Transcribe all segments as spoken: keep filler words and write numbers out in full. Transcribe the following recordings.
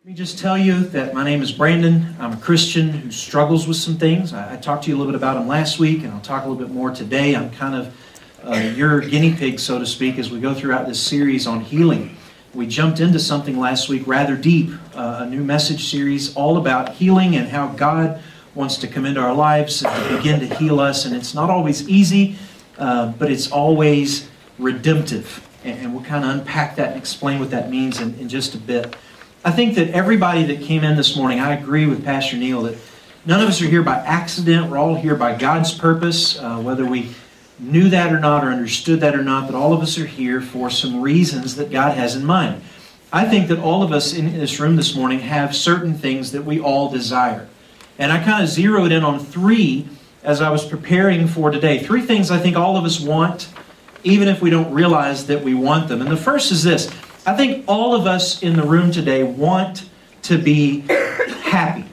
Let me just tell you that my name is Brandon. I'm a Christian who struggles with some things. I, I talked to you a little bit about them last week, and I'll talk a little bit more today. I'm kind of uh, your guinea pig, so to speak, as we go throughout this series on healing. We jumped into something last week rather deep, uh, a new message series all about healing and how God wants to come into our lives and to begin to heal us. And it's not always easy, uh, but it's always redemptive. And, and we'll kind of unpack that and explain what that means in, in just a bit. I think that everybody that came in this morning, I agree with Pastor Neil that none of us are here by accident. We're all here by God's purpose, uh, whether we knew that or not or understood that or not, that all of us are here for some reasons that God has in mind. I think that all of us in this room this morning have certain things that we all desire. And I kind of zeroed in on three as I was preparing for today. Three things I think all of us want, even if we don't realize that we want them. And the first is this. I think all of us in the room today want to be happy.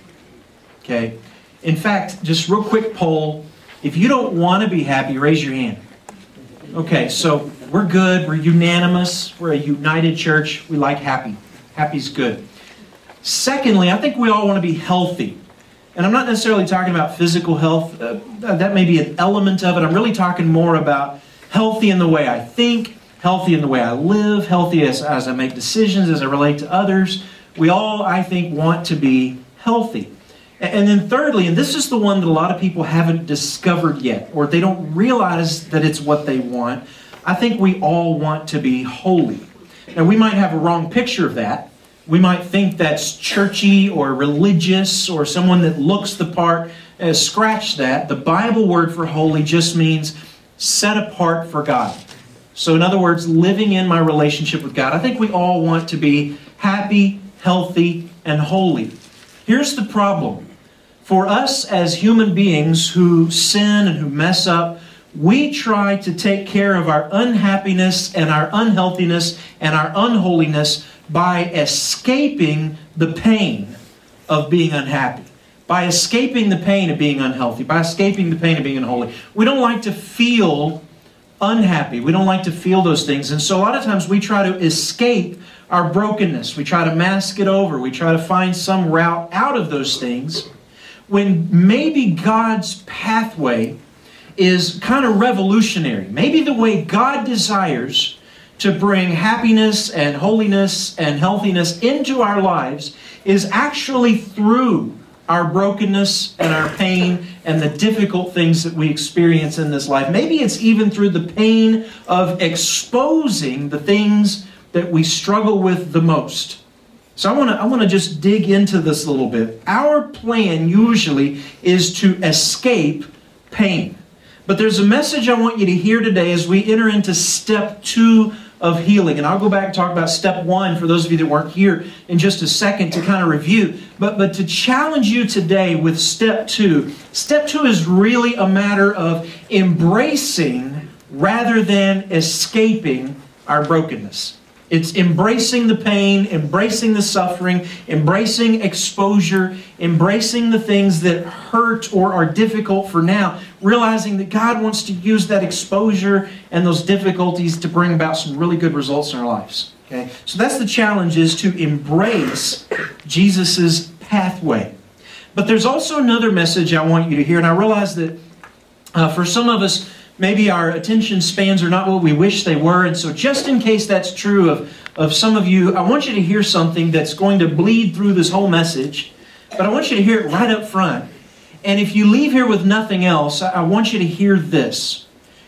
Okay? In fact, just real quick poll. If you don't want to be happy, raise your hand. Okay, so we're good. We're unanimous. We're a united church. We like happy. Happy's good. Secondly, I think we all want to be healthy. And I'm not necessarily talking about physical health. Uh, that may be an element of it. I'm really talking more about healthy in the way I think, healthy in the way I live, healthy as, as I make decisions, as I relate to others. We all, I think, want to be healthy. And then thirdly, and this is the one that a lot of people haven't discovered yet, or they don't realize that it's what they want, I think we all want to be holy. Now, we might have a wrong picture of that. We might think that's churchy or religious or someone that looks the part. Uh, scratch that. The Bible word for holy just means set apart for God. So in other words, living in my relationship with God. I think we all want to be happy, healthy, and holy. Here's the problem. For us as human beings who sin and who mess up, we try to take care of our unhappiness and our unhealthiness and our unholiness by escaping the pain of being unhappy, by escaping the pain of being unhealthy, by escaping the pain of being unholy. We don't like to feel unhappy. We don't like to feel those things. And so a lot of times we try to escape our brokenness. We try to mask it over. We try to find some route out of those things when maybe God's pathway is kind of revolutionary. Maybe the way God desires to bring happiness and holiness and healthiness into our lives is actually through our brokenness and our pain and the difficult things that we experience in this life. Maybe it's even through the pain of exposing the things that we struggle with the most. So I want to I want to just dig into this a little bit. Our plan usually is to escape pain. But there's a message I want you to hear today as we enter into step two of healing. And I'll go back and talk about step one for those of you that weren't here in just a second to kind of review. But, but to challenge you today with step two. Step two is really a matter of embracing rather than escaping our brokenness. It's embracing the pain, embracing the suffering, embracing exposure, embracing the things that hurt or are difficult for now, realizing that God wants to use that exposure and those difficulties to bring about some really good results in our lives. Okay? So that's the challenge, is to embrace Jesus' pathway. But there's also another message I want you to hear, and I realize that uh, for some of us, maybe our attention spans are not what we wish they were. And so just in case that's true of, of some of you, I want you to hear something that's going to bleed through this whole message. But I want you to hear it right up front. And if you leave here with nothing else, I want you to hear this.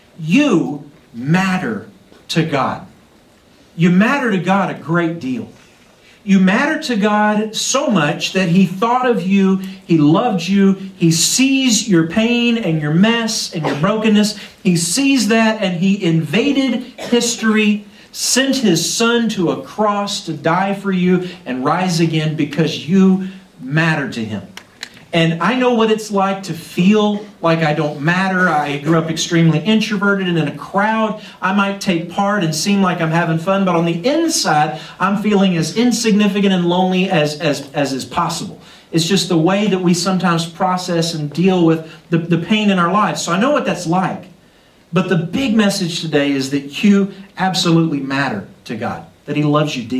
You matter to God. You matter to God a great deal. You matter to God so much that He thought of you, He loved you, He sees your pain and your mess and your brokenness. He sees that and He invaded history, sent His Son to a cross to die for you and rise again because you matter to Him. And I know what it's like to feel like I don't matter. I grew up extremely introverted, and in a crowd, I might take part and seem like I'm having fun, but on the inside, I'm feeling as insignificant and lonely as, as, as is possible. It's just the way that we sometimes process and deal with the, the pain in our lives. So I know what that's like. But the big message today is that you absolutely matter to God, that He loves you deeply.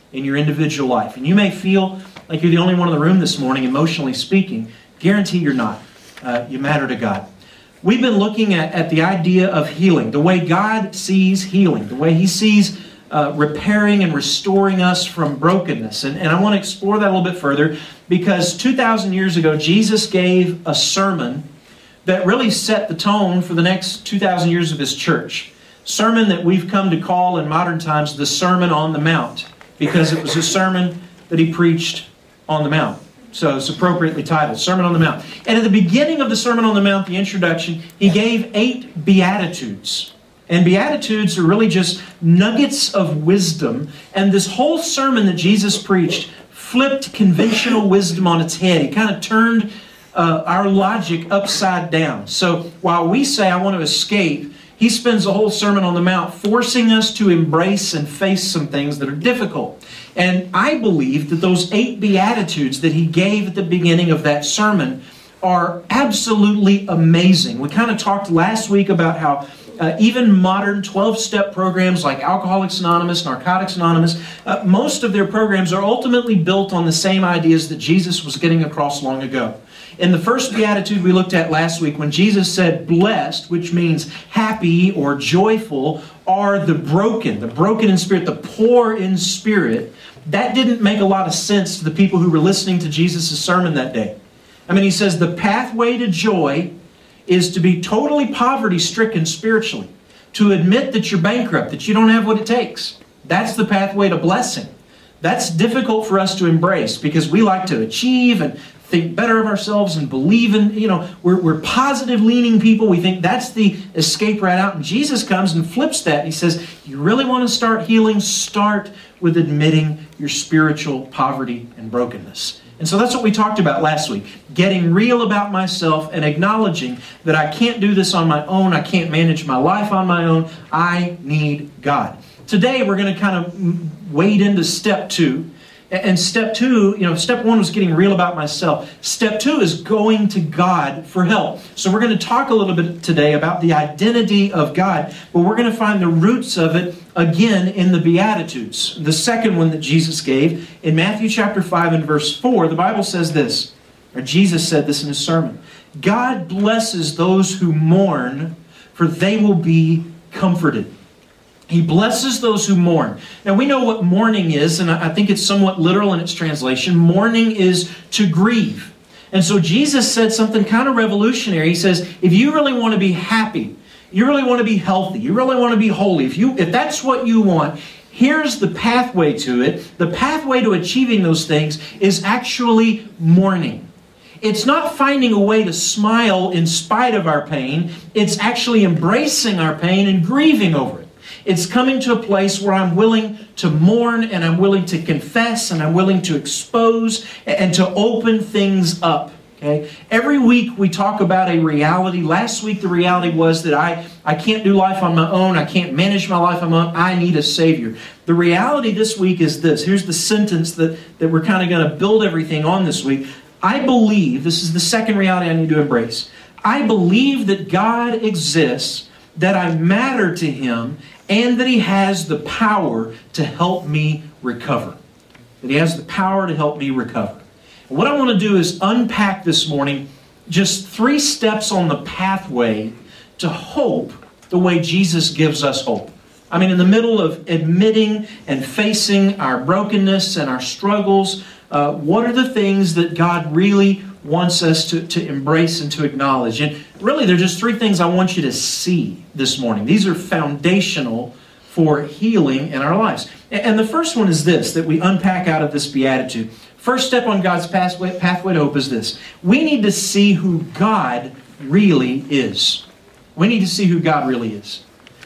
in your individual life. And you may feel like you're the only one in the room this morning, emotionally speaking. Guarantee you're not. Uh, you matter to God. We've been looking at, at the idea of healing, the way God sees healing, the way He sees uh, repairing and restoring us from brokenness. And, and I want to explore that a little bit further because two thousand years ago, Jesus gave a sermon that really set the tone for the next two thousand years of His church. Sermon that we've come to call in modern times the Sermon on the Mount, because it was a sermon that He preached on the Mount. So it's appropriately titled, Sermon on the Mount. And at the beginning of the Sermon on the Mount, the introduction, He gave eight Beatitudes. And Beatitudes are really just nuggets of wisdom. And this whole sermon that Jesus preached flipped conventional wisdom on its head. He kind of turned uh, our logic upside down. So while we say, I want to escape, He spends the whole Sermon on the Mount forcing us to embrace and face some things that are difficult. And I believe that those eight Beatitudes that He gave at the beginning of that sermon are absolutely amazing. We kind of talked last week about how uh, even modern twelve-step programs like Alcoholics Anonymous, Narcotics Anonymous, uh, most of their programs are ultimately built on the same ideas that Jesus was getting across long ago. In the first beatitude we looked at last week, when Jesus said blessed, which means happy or joyful, are the broken, the broken in spirit, the poor in spirit, that didn't make a lot of sense to the people who were listening to Jesus' sermon that day. I mean, He says the pathway to joy is to be totally poverty-stricken spiritually, to admit that you're bankrupt, that you don't have what it takes. That's the pathway to blessing. That's difficult for us to embrace because we like to achieve and think better of ourselves and believe in, you know, we're, we're positive-leaning people. We think that's the escape route out. And Jesus comes and flips that. He says, you really want to start healing? Start with admitting your spiritual poverty and brokenness. And so that's what we talked about last week. Getting real about myself and acknowledging that I can't do this on my own. I can't manage my life on my own. I need God. Today we're going to kind of wade into step two. And step two, you know, step one was getting real about myself. Step two is going to God for help. So we're going to talk a little bit today about the identity of God, but we're going to find the roots of it again in the Beatitudes. The second one that Jesus gave in Matthew chapter five and verse four, the Bible says this, or Jesus said this in His sermon, God blesses those who mourn, for they will be comforted. He blesses those who mourn. Now we know what mourning is, and I think it's somewhat literal in its translation. Mourning is to grieve. And so Jesus said something kind of revolutionary. He says, if you really want to be happy, you really want to be healthy, you really want to be holy, if you if that's what you want, here's the pathway to it. The pathway to achieving those things is actually mourning. It's not finding a way to smile in spite of our pain. It's actually embracing our pain and grieving over it. It's coming to a place where I'm willing to mourn and I'm willing to confess and I'm willing to expose and to open things up. Okay? Every week we talk about a reality. Last week the reality was that I, I can't do life on my own. I can't manage my life on my own. I need a Savior. The reality this week is this. Here's the sentence that, that we're kind of going to build everything on this week. I believe, this is the second reality I need to embrace. I believe that God exists, that I matter to Him, and that He has the power to help me recover. That He has the power to help me recover. And what I want to do is unpack this morning just three steps on the pathway to hope the way Jesus gives us hope. I mean, in the middle of admitting and facing our brokenness and our struggles, uh, what are the things that God really wants us to, to embrace and to acknowledge? And really, there are just three things I want you to see this morning. These are foundational for healing in our lives. And the first one is this, that we unpack out of this beatitude. First step on God's pathway, pathway to hope is this. We need to see who God really is. We need to see who God really is.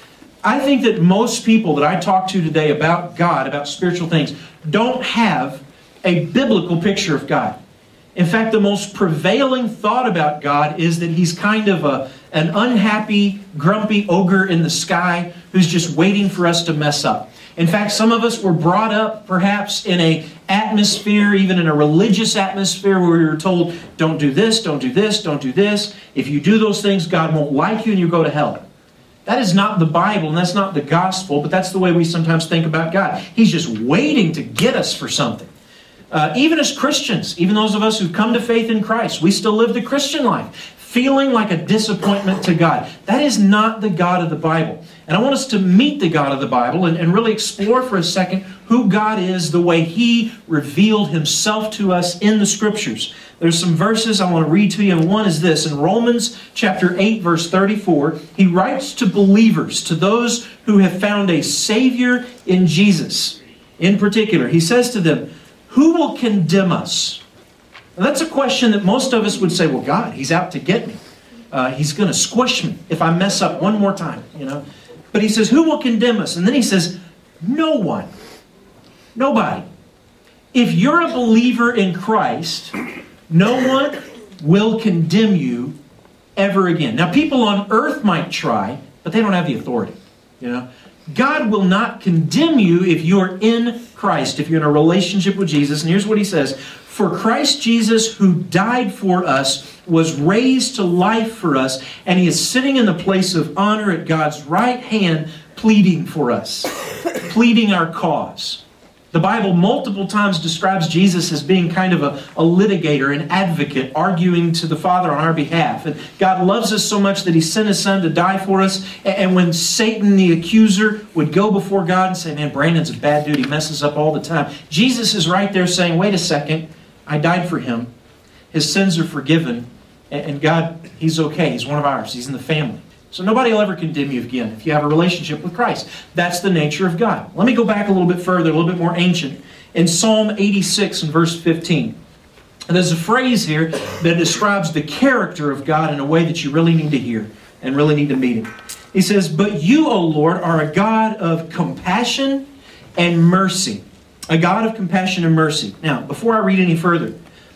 I think that most people that I talk to today about God, about spiritual things, don't have a biblical picture of God. In fact, the most prevailing thought about God is that He's kind of a, an unhappy, grumpy ogre in the sky who's just waiting for us to mess up. In fact, some of us were brought up perhaps in an atmosphere, even in a religious atmosphere, where we were told, don't do this, don't do this, don't do this. If you do those things, God won't like you and you go to hell. That is not the Bible, and that's not the gospel, but that's the way we sometimes think about God. He's just waiting to get us for something. Uh, even as Christians, even those of us who've come to faith in Christ, we still live the Christian life, feeling like a disappointment to God. That is not the God of the Bible. And I want us to meet the God of the Bible and, and really explore for a second who God is, the way He revealed Himself to us in the Scriptures. There's some verses I want to read to you, and one is this. In Romans chapter eight, verse thirty-four, he writes to believers, to those who have found a Savior in Jesus. In particular, he says to them, "Who will condemn us?" And that's a question that most of us would say, well, God, He's out to get me. Uh, he's going to squish me if I mess up one more time, you know. But he says, who will condemn us? And then he says, no one. Nobody. If you're a believer in Christ, no one will condemn you ever again. Now, people on earth might try, but they don't have the authority, you know. God will not condemn you if you're in Christ, if you're in a relationship with Jesus. And here's what he says. For Christ Jesus, who died for us, was raised to life for us, and He is sitting in the place of honor at God's right hand, pleading for us, pleading our cause. The Bible multiple times describes Jesus as being kind of a, a litigator, an advocate, arguing to the Father on our behalf. And God loves us so much that He sent His Son to die for us. And when Satan, the accuser, would go before God and say, man, Brandon's a bad dude, he messes up all the time, Jesus is right there saying, wait a second, I died for him. His sins are forgiven. And God, He's okay. He's one of ours. He's in the family. So nobody will ever condemn you again if you have a relationship with Christ. That's the nature of God. Let me go back a little bit further, a little bit more ancient. In Psalm eighty-six and verse fifteen, and there's a phrase here that describes the character of God in a way that you really need to hear and really need to meet Him. He says, but you, O Lord, are a God of compassion and mercy. A God of compassion and mercy. Now, before I read any further,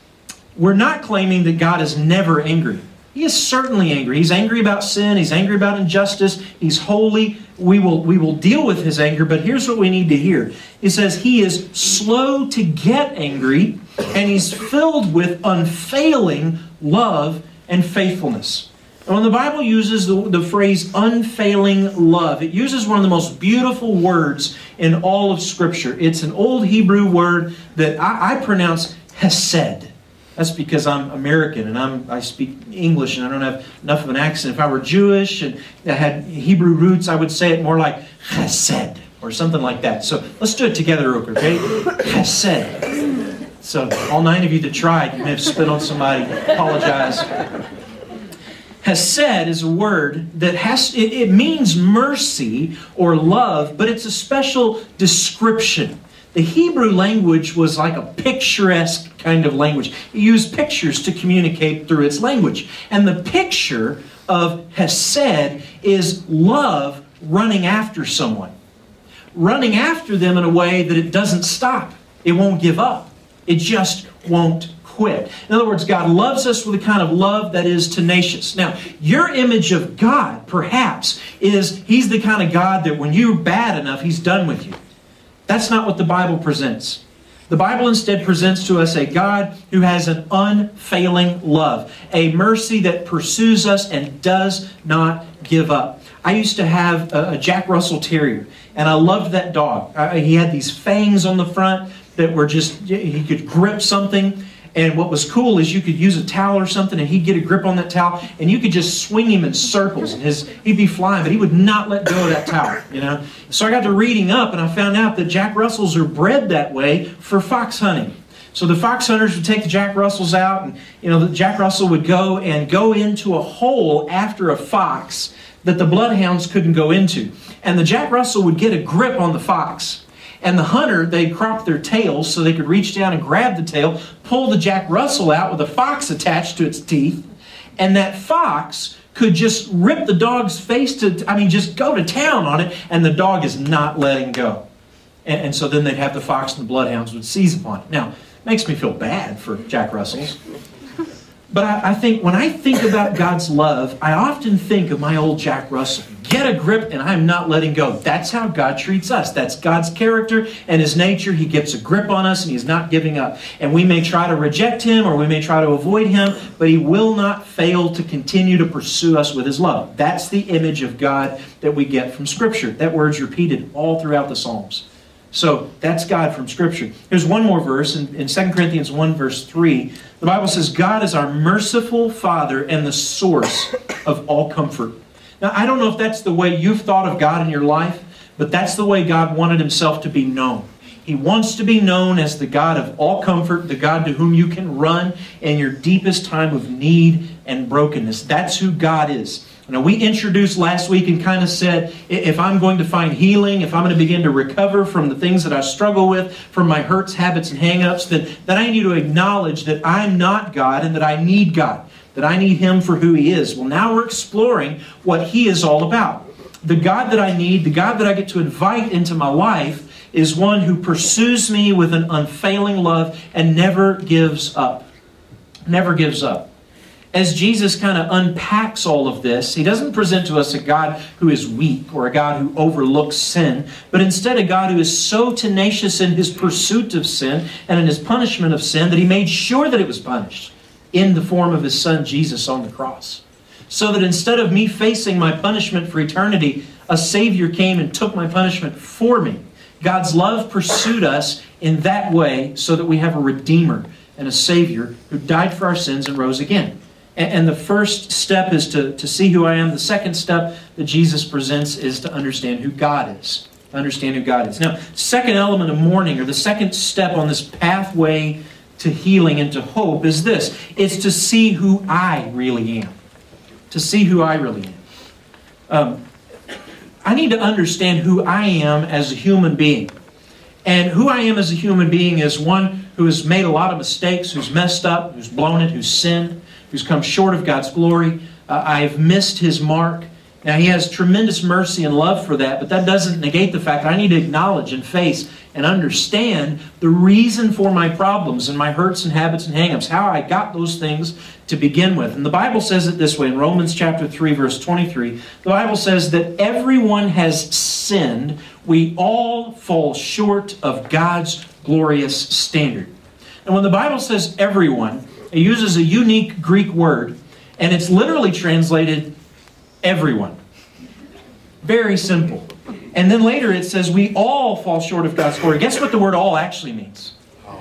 we're not claiming that God is never angry. He is certainly angry. He's angry about sin. He's angry about injustice. He's holy. We will, we will deal with His anger, but here's what we need to hear. It says He is slow to get angry, and He's filled with unfailing love and faithfulness. And when the Bible uses the, the phrase unfailing love, it uses one of the most beautiful words in all of Scripture. It's an old Hebrew word that I, I pronounce hesed. That's because I'm American and I'm, I speak English and I don't have enough of an accent. If I were Jewish and I had Hebrew roots, I would say it more like chesed or something like that. So let's do it together, okay? Chesed. So all nine of you that tried, you may have spit on somebody. Apologize. Hesed is a word that has, it, it means mercy or love, but it's a special description. The Hebrew language was like a picturesque kind of language. It used pictures to communicate through its language. And the picture of Hesed is love running after someone. Running after them in a way that it doesn't stop. It won't give up. It just won't quit. In other words, God loves us with a kind of love that is tenacious. Now, your image of God, perhaps, is He's the kind of God that when you're bad enough, He's done with you. That's not what the Bible presents. The Bible instead presents to us a God who has an unfailing love, a mercy that pursues us and does not give up. I used to have a, a Jack Russell Terrier, and I loved that dog. I, he had these fangs on the front that were just, he could grip something. And what was cool is you could use a towel or something and he'd get a grip on that towel and you could just swing him in circles and his, he'd be flying, but he would not let go of that towel, you know. So I got to reading up and I found out that Jack Russells are bred that way for fox hunting. So the fox hunters would take the Jack Russells out and, you know, the Jack Russell would go and go into a hole after a fox that the bloodhounds couldn't go into. And the Jack Russell would get a grip on the fox. And the hunter, they'd crop their tails so they could reach down and grab the tail, pull the Jack Russell out with a fox attached to its teeth, and that fox could just rip the dog's face to, I mean, just go to town on it, and the dog is not letting go. And, and so then they'd have the fox and the bloodhounds would seize upon it. Now, it makes me feel bad for Jack Russells. But I, I think when I think about God's love, I often think of my old Jack Russell. Get a grip and I'm not letting go. That's how God treats us. That's God's character and His nature. He gets a grip on us and He's not giving up. And we may try to reject Him or we may try to avoid Him, but He will not fail to continue to pursue us with His love. That's the image of God that we get from Scripture. That word's repeated all throughout the Psalms. So that's God from Scripture. Here's one more verse in, in Second Corinthians one verse three. The Bible says, God is our merciful Father and the source of all comfort. Now, I don't know if that's the way you've thought of God in your life, but that's the way God wanted Himself to be known. He wants to be known as the God of all comfort, the God to whom you can run in your deepest time of need and brokenness. That's who God is. Now, we introduced last week and kind of said, if I'm going to find healing, if I'm going to begin to recover from the things that I struggle with, from my hurts, habits, and hang-ups, then, then I need to acknowledge that I'm not God and that I need God, that I need Him for who He is. Well, now we're exploring what He is all about. The God that I need, the God that I get to invite into my life, is one who pursues me with an unfailing love and never gives up. Never gives up. As Jesus kind of unpacks all of this, He doesn't present to us a God who is weak or a God who overlooks sin, but instead a God who is so tenacious in His pursuit of sin and in His punishment of sin that He made sure that it was punished in the form of His Son Jesus on the cross. So that instead of me facing my punishment for eternity, a Savior came and took my punishment for me. God's love pursued us in that way so that we have a Redeemer and a Savior who died for our sins and rose again. And the first step is to, to see who I am. The second step that Jesus presents is to understand who God is. To understand who God is. Now, second element of mourning, or the second step on this pathway to healing and to hope is this. It's to see who I really am. To see who I really am. Um, I need to understand who I am as a human being. And who I am as a human being is one who has made a lot of mistakes, who's messed up, who's blown it, who's sinned, who's come short of God's glory. Uh, I've missed His mark. Now, He has tremendous mercy and love for that, but that doesn't negate the fact that I need to acknowledge and face and understand the reason for my problems and my hurts and habits and hang-ups, how I got those things to begin with. And the Bible says it this way in Romans chapter three, verse twenty-three. The Bible says that everyone has sinned. We all fall short of God's glorious standard. And when the Bible says everyone, it uses a unique Greek word, and it's literally translated everyone. Very simple. And then later it says we all fall short of God's glory. Guess what the word all actually means?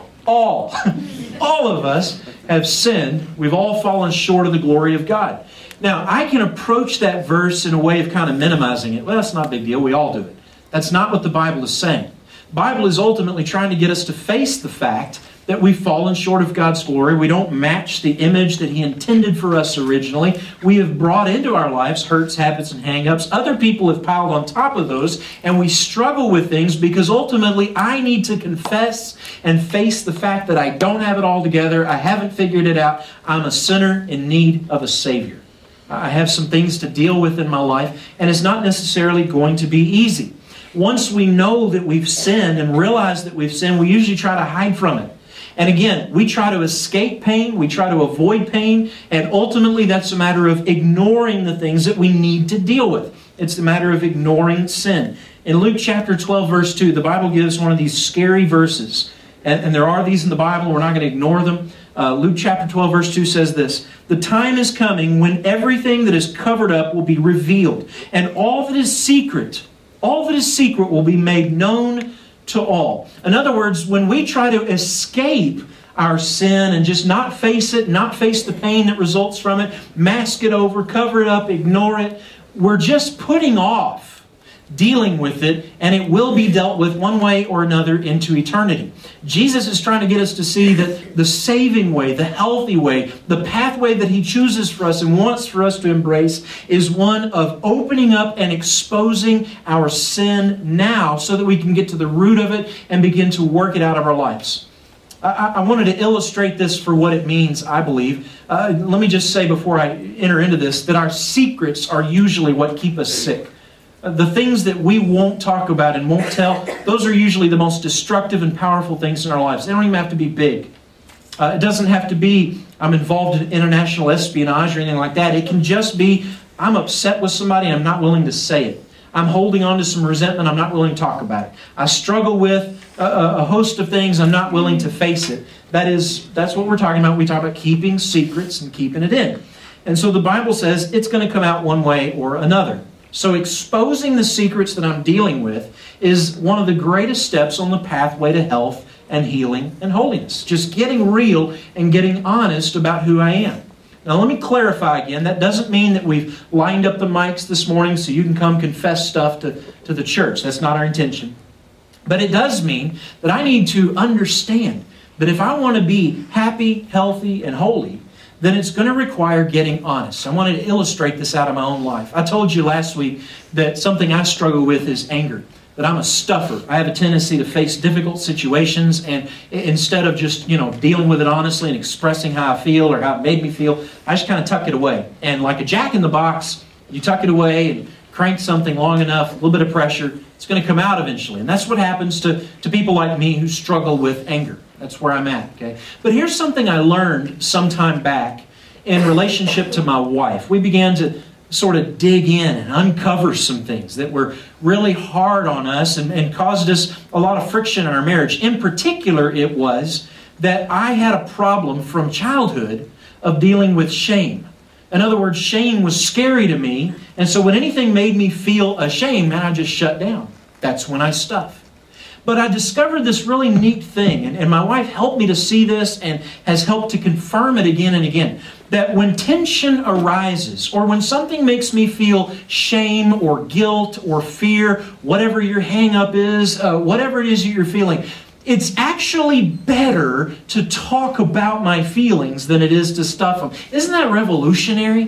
All. All of us have sinned. We've all fallen short of the glory of God. Now, I can approach that verse in a way of kind of minimizing it. Well, that's not a big deal. We all do it. That's not what the Bible is saying. The Bible is ultimately trying to get us to face the fact that we've fallen short of God's glory. We don't match the image that He intended for us originally. We have brought into our lives hurts, habits, and hang-ups. Other people have piled on top of those, and we struggle with things because ultimately I need to confess and face the fact that I don't have it all together. I haven't figured it out. I'm a sinner in need of a Savior. I have some things to deal with in my life, and it's not necessarily going to be easy. Once we know that we've sinned and realize that we've sinned, we usually try to hide from it. And again, we try to escape pain, we try to avoid pain, and ultimately that's a matter of ignoring the things that we need to deal with. It's a matter of ignoring sin. In Luke chapter twelve, verse two, the Bible gives one of these scary verses. And, and there are these in the Bible, we're not going to ignore them. Uh, Luke chapter twelve, verse two says this, "The time is coming when everything that is covered up will be revealed, and all that is secret, all that is secret will be made known to all." In other words, when we try to escape our sin and just not face it, not face the pain that results from it, mask it over, cover it up, ignore it, we're just putting off dealing with it, and it will be dealt with one way or another into eternity. Jesus is trying to get us to see that the saving way, the healthy way, the pathway that He chooses for us and wants for us to embrace is one of opening up and exposing our sin now so that we can get to the root of it and begin to work it out of our lives. I, I wanted to illustrate this for what it means, I believe. Uh, let me just say before I enter into this that our secrets are usually what keep us sick. The things that we won't talk about and won't tell, those are usually the most destructive and powerful things in our lives. They don't even have to be big. Uh, it doesn't have to be I'm involved in international espionage or anything like that. It can just be I'm upset with somebody and I'm not willing to say it. I'm holding on to some resentment. I'm not willing to talk about it. I struggle with a, a host of things. I'm not willing to face it. That is, that's what we're talking about. We talk about keeping secrets and keeping it in. And so the Bible says it's going to come out one way or another. So exposing the secrets that I'm dealing with is one of the greatest steps on the pathway to health and healing and holiness. Just getting real and getting honest about who I am. Now let me clarify again, that doesn't mean that we've lined up the mics this morning so you can come confess stuff to, to the church. That's not our intention. But it does mean that I need to understand that if I want to be happy, healthy, and holy, then it's going to require getting honest. I wanted to illustrate this out of my own life. I told you last week that something I struggle with is anger. That I'm a stuffer. I have a tendency to face difficult situations, and instead of just, you know, dealing with it honestly and expressing how I feel or how it made me feel, I just kind of tuck it away. And like a jack in the box, you tuck it away and crank something long enough, a little bit of pressure, it's going to come out eventually. And that's what happens to, to people like me who struggle with anger. That's where I'm at, okay? But here's something I learned some time back in relationship to my wife. We began to sort of dig in and uncover some things that were really hard on us and, and caused us a lot of friction in our marriage. In particular, it was that I had a problem from childhood of dealing with shame. In other words, shame was scary to me, and so when anything made me feel ashamed, man, I just shut down. That's when I stuff. But I discovered this really neat thing, and, and my wife helped me to see this and has helped to confirm it again and again, that when tension arises or when something makes me feel shame or guilt or fear, whatever your hang-up is, uh, whatever it is that you're feeling, it's actually better to talk about my feelings than it is to stuff them. Isn't that revolutionary?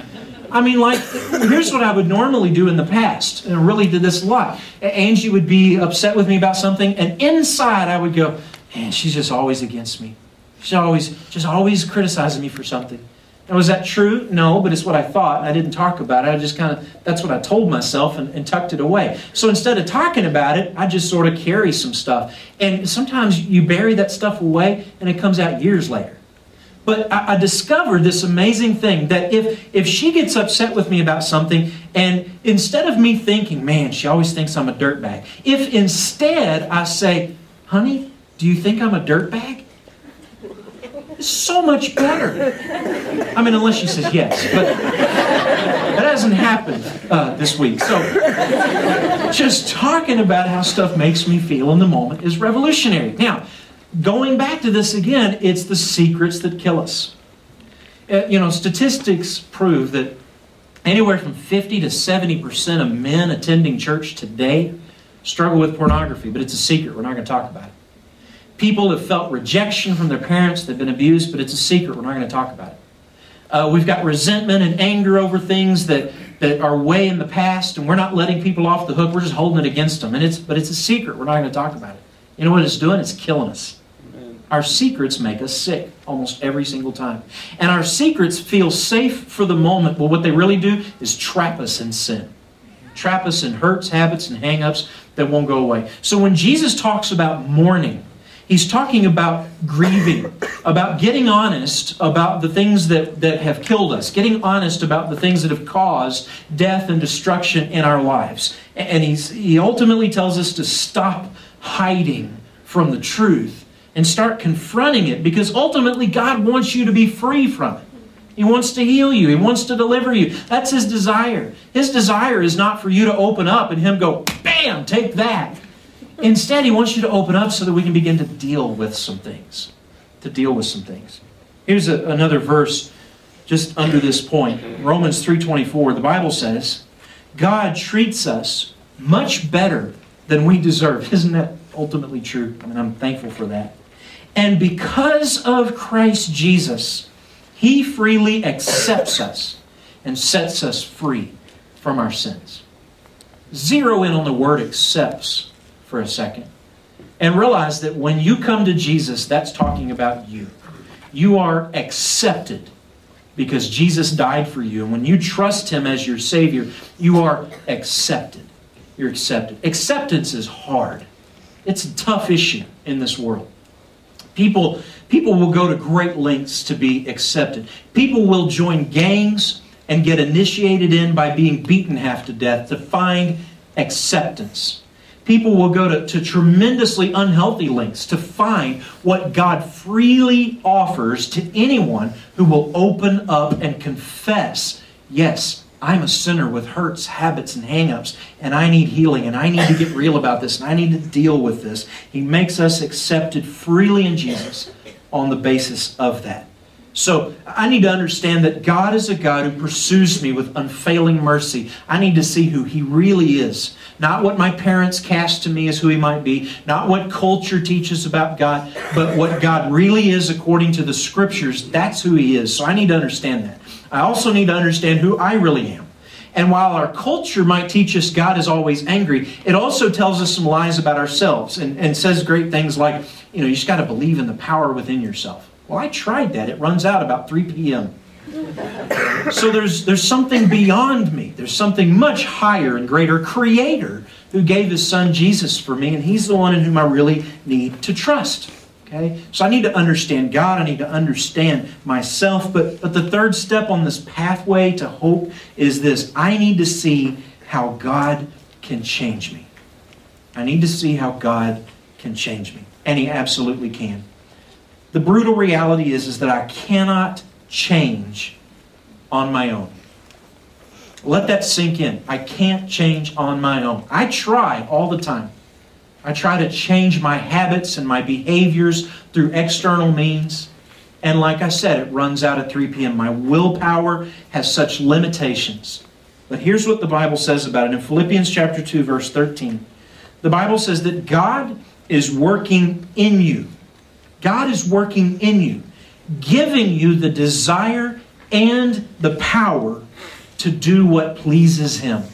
I mean, like, here's what I would normally do in the past, and I really did this a lot. Angie would be upset with me about something, and inside I would go, man, she's just always against me. She's always, just always criticizing me for something. And was that true? No, but it's what I thought. I didn't talk about it. I just kind of, that's what I told myself and, and tucked it away. So instead of talking about it, I just sort of carry some stuff. And sometimes you bury that stuff away, and it comes out years later. But I discovered this amazing thing that if, if she gets upset with me about something, and instead of me thinking, man, she always thinks I'm a dirtbag, if instead I say, honey, do you think I'm a dirtbag? It's so much better. I mean, unless she says yes. But that hasn't happened uh, this week. So just talking about how stuff makes me feel in the moment is revolutionary. Now, going back to this again, it's the secrets that kill us. Uh, you know, statistics prove that anywhere from fifty to seventy percent of men attending church today struggle with pornography, but it's a secret. We're not going to talk about it. People have felt rejection from their parents, they've been abused, but it's a secret. We're not going to talk about it. Uh, we've got resentment and anger over things that, that are way in the past, and we're not letting people off the hook. We're just holding it against them. And it's, but it's a secret. We're not going to talk about it. You know what it's doing? It's killing us. Our secrets make us sick almost every single time. And our secrets feel safe for the moment, but what they really do is trap us in sin. Trap us in hurts, habits, and hang-ups that won't go away. So when Jesus talks about mourning, He's talking about grieving, about getting honest about the things that, that have killed us, getting honest about the things that have caused death and destruction in our lives. And he's, he ultimately tells us to stop hiding from the truth and start confronting it, because ultimately God wants you to be free from it. He wants to heal you. He wants to deliver you. That's His desire. His desire is not for you to open up and Him go, bam, take that. Instead, He wants you to open up so that we can begin to deal with some things. To deal with some things. Here's a, another verse just under this point. Romans three twenty-four, the Bible says, God treats us much better than we deserve. Isn't that ultimately true? I mean, I'm thankful for that. And because of Christ Jesus, He freely accepts us and sets us free from our sins. Zero in on the word accepts for a second. And realize that when you come to Jesus, that's talking about you. You are accepted because Jesus died for you. And when you trust Him as your Savior, you are accepted. You're accepted. Acceptance is hard. It's a tough issue in this world. People, People will go to great lengths to be accepted. People will join gangs and get initiated in by being beaten half to death to find acceptance. People will go to, to tremendously unhealthy lengths to find what God freely offers to anyone who will open up and confess, yes, I'm a sinner with hurts, habits, and hang-ups, and I need healing, and I need to get real about this, and I need to deal with this. He makes us accepted freely in Jesus on the basis of that. So I need to understand that God is a God who pursues me with unfailing mercy. I need to see who He really is. Not what my parents cast to me as who He might be. Not what culture teaches about God. But what God really is according to the Scriptures. That's who He is. So I need to understand that. I also need to understand who I really am. And while our culture might teach us God is always angry, it also tells us some lies about ourselves and, and says great things like, you know, you just got to believe in the power within yourself. Well, I tried that. It runs out about three p.m. So there's, there's something beyond me. There's something much higher and greater, Creator, who gave His Son Jesus for me, and He's the one in whom I really need to trust. Okay? So I need to understand God. I need to understand myself. But, but the third step on this pathway to hope is this. I need to see how God can change me. I need to see how God can change me. And He absolutely can. The brutal reality is, is that I cannot change on my own. Let that sink in. I can't change on my own. I try all the time. I try to change my habits and my behaviors through external means. And like I said, it runs out at three p.m. My willpower has such limitations. But here's what the Bible says about it. In Philippians chapter two, verse thirteen, the Bible says that God is working in you. God is working in you, giving you the desire and the power to do what pleases Him.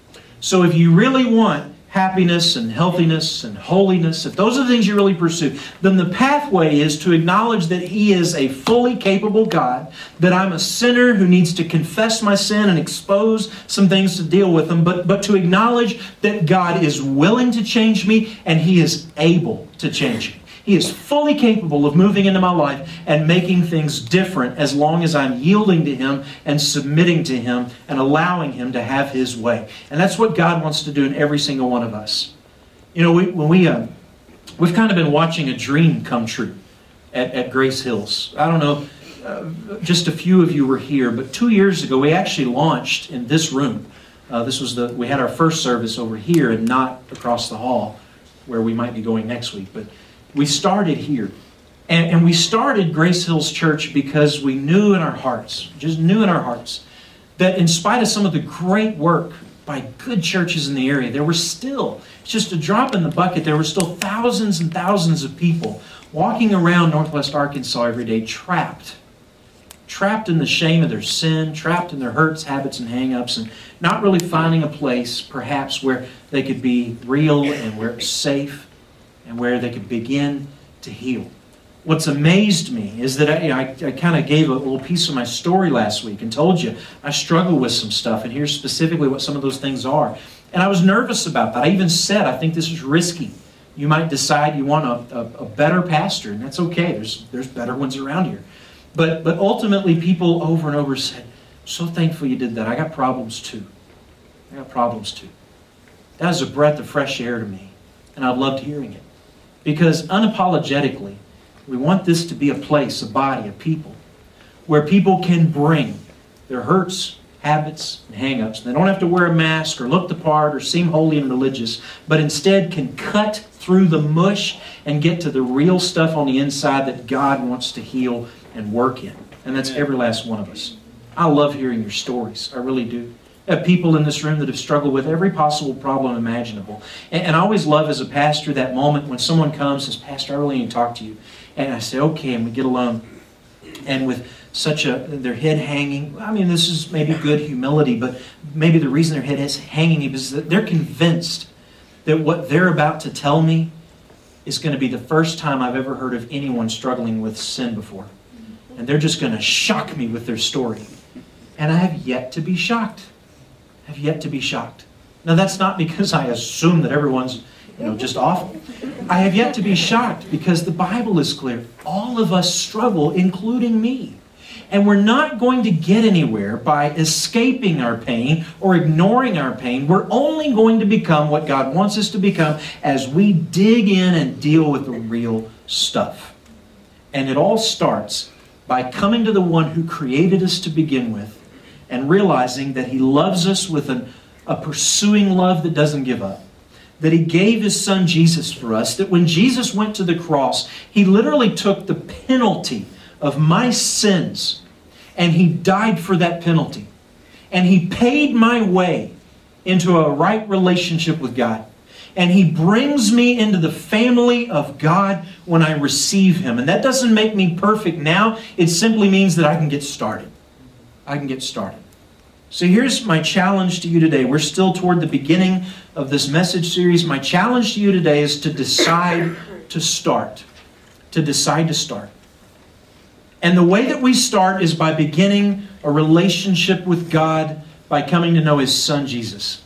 So if you really want happiness and healthiness and holiness, if those are the things you really pursue, then the pathway is to acknowledge that He is a fully capable God, that I'm a sinner who needs to confess my sin and expose some things to deal with them, but, but to acknowledge that God is willing to change me and He is able to change me. He is fully capable of moving into my life and making things different as long as I'm yielding to Him and submitting to Him and allowing Him to have His way. And that's what God wants to do in every single one of us. You know, we, when we, uh, we've kind of been watching a dream come true at, at Grace Hills. I don't know, uh, just a few of you were here, but two years ago we actually launched in this room. Uh, this was the, we had our first service over here and not across the hall where we might be going next week. But we started here. And, and we started Grace Hills Church because we knew in our hearts, just knew in our hearts, that in spite of some of the great work by good churches in the area, there were still, it's just a drop in the bucket, there were still thousands and thousands of people walking around Northwest Arkansas every day trapped. Trapped in the shame of their sin, trapped in their hurts, habits, and hang-ups, and not really finding a place, perhaps, where they could be real and where it's safe, and where they could begin to heal. What's amazed me is that I, I, I kind of gave a little piece of my story last week and told you I struggle with some stuff, and here's specifically what some of those things are. And I was nervous about that. I even said, I think this is risky. You might decide you want a, a, a better pastor, and that's okay. There's, there's better ones around here. But, but ultimately, people over and over said, so thankful you did that. I got problems too. I got problems too. That was a breath of fresh air to me, and I loved hearing it. Because unapologetically, we want this to be a place, a body, a people, where people can bring their hurts, habits, and hang-ups. They don't have to wear a mask or look the part or seem holy and religious, but instead can cut through the mush and get to the real stuff on the inside that God wants to heal and work in. And that's every last one of us. I love hearing your stories. I really do. I have people in this room that have struggled with every possible problem imaginable. And, and I always love as a pastor that moment when someone comes and says, Pastor, I really need to talk to you. And I say, okay, and we get alone. And with such a, their head hanging, I mean, this is maybe good humility, but maybe the reason their head is hanging is that they're convinced that what they're about to tell me is going to be the first time I've ever heard of anyone struggling with sin before. And they're just going to shock me with their story. And I have yet to be shocked. I have yet to be shocked. Now, that's not because I assume that everyone's you know, just awful. I have yet to be shocked because the Bible is clear. All of us struggle, including me. And we're not going to get anywhere by escaping our pain or ignoring our pain. We're only going to become what God wants us to become as we dig in and deal with the real stuff. And it all starts by coming to the one who created us to begin with and realizing that He loves us with an, a pursuing love that doesn't give up. That He gave His Son Jesus for us. That when Jesus went to the cross, He literally took the penalty of my sins and He died for that penalty. And He paid my way into a right relationship with God. And He brings me into the family of God when I receive Him. And that doesn't make me perfect now. It simply means that I can get started. I can get started. So here's my challenge to you today. We're still toward the beginning of this message series. My challenge to you today is to decide to start. To decide to start. And the way that we start is by beginning a relationship with God by coming to know His Son Jesus.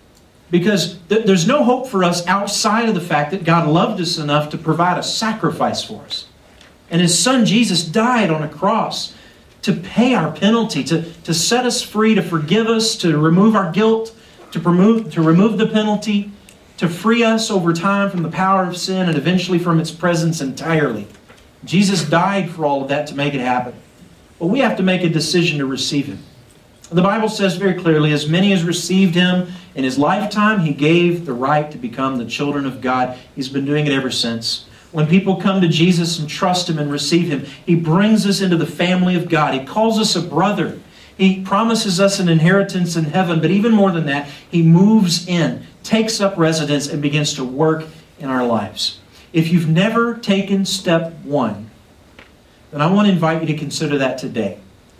Because th- there's no hope for us outside of the fact that God loved us enough to provide a sacrifice for us. And His Son Jesus died on a cross to pay our penalty, to, to set us free, to forgive us, to remove our guilt, to remove, to remove the penalty, to free us over time from the power of sin and eventually from its presence entirely. Jesus died for all of that to make it happen. But we have to make a decision to receive Him. The Bible says very clearly, as many as received Him in His lifetime, He gave the right to become the children of God. He's been doing it ever since. When people come to Jesus and trust Him and receive Him, He brings us into the family of God. He calls us a brother. He promises us an inheritance in heaven. But even more than that, He moves in, takes up residence, and begins to work in our lives. If you've never taken step one, then I want to invite you to consider that today.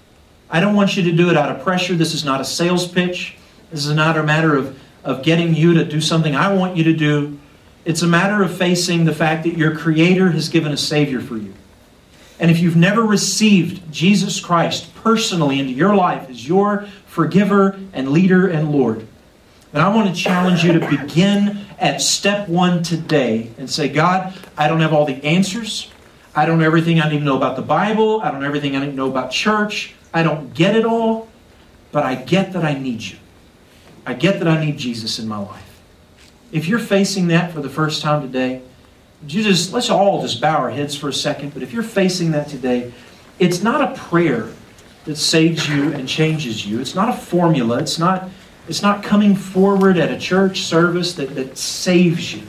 I don't want you to do it out of pressure. This is not a sales pitch. This is not a matter of, of getting you to do something I want you to do. It's a matter of facing the fact that your Creator has given a Savior for you. And if you've never received Jesus Christ personally into your life as your forgiver and leader and Lord, then I want to challenge you to begin at step one today and say, God, I don't have all the answers. I don't know everything I need to know about the Bible. I don't know everything I need to know about church. I don't get it all, but I get that I need you. I get that I need Jesus in my life. If you're facing that for the first time today, would you just, let's all just bow our heads for a second. But if you're facing that today, it's not a prayer that saves you and changes you. It's not a formula. It's not, it's not coming forward at a church service that, that saves you.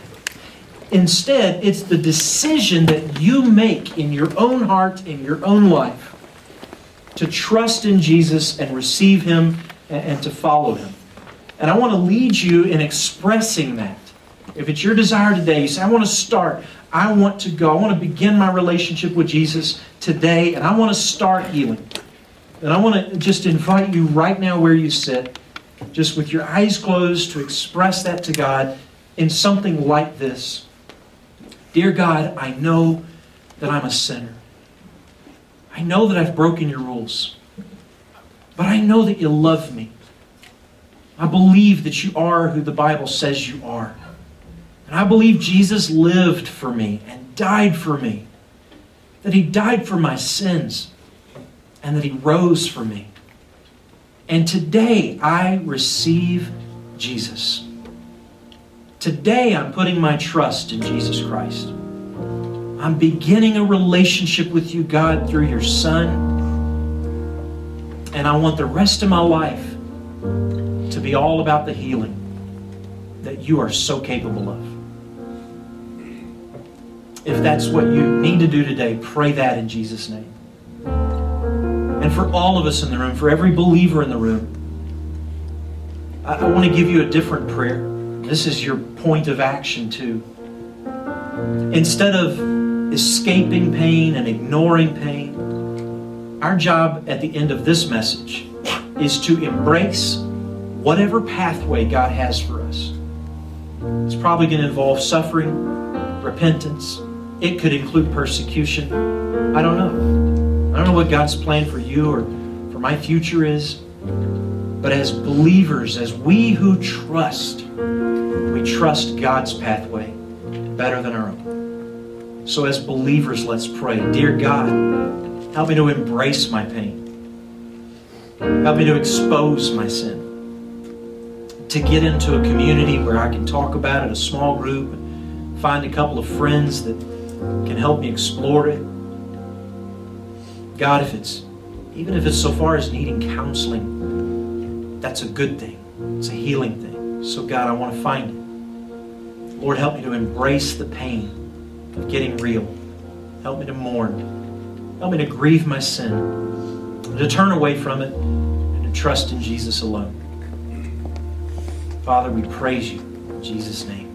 Instead, it's the decision that you make in your own heart, in your own life, to trust in Jesus and receive Him and, and to follow Him. And I want to lead you in expressing that. If it's your desire today, you say, I want to start. I want to go. I want to begin my relationship with Jesus today, and I want to start healing. And I want to just invite you right now where you sit, just with your eyes closed, to express that to God in something like this. Dear God, I know that I'm a sinner. I know that I've broken your rules. But I know that you love me. I believe that you are who the Bible says you are. And I believe Jesus lived for me and died for me. That He died for my sins. And that He rose for me. And today I receive Jesus. Today I'm putting my trust in Jesus Christ. I'm beginning a relationship with you, God, through your Son. And I want the rest of my life to be all about the healing that you are so capable of. If that's what you need to do today, pray that in Jesus' name. And for all of us in the room, for every believer in the room, I, I want to give you a different prayer. This is your point of action too. Instead of escaping pain and ignoring pain, our job at the end of this message is to embrace whatever pathway God has for us. It's probably going to involve suffering, repentance. It could include persecution. I don't know. I don't know what God's plan for you or for my future is. But as believers, as we who trust, we trust God's pathway. better than our own. So as believers, let's pray. Dear God, help me to embrace my pain. Help me to expose my sin. To get into a community where I can talk about it, a small group, and find a couple of friends that can help me explore it. God, if it's even if it's so far as needing counseling, that's a good thing. It's a healing thing. So God, I want to find it. Lord, help me to embrace the pain of getting real. Help me to mourn. Help me to grieve my sin, to turn away from it, and to trust in Jesus alone. Father, we praise you in Jesus' name.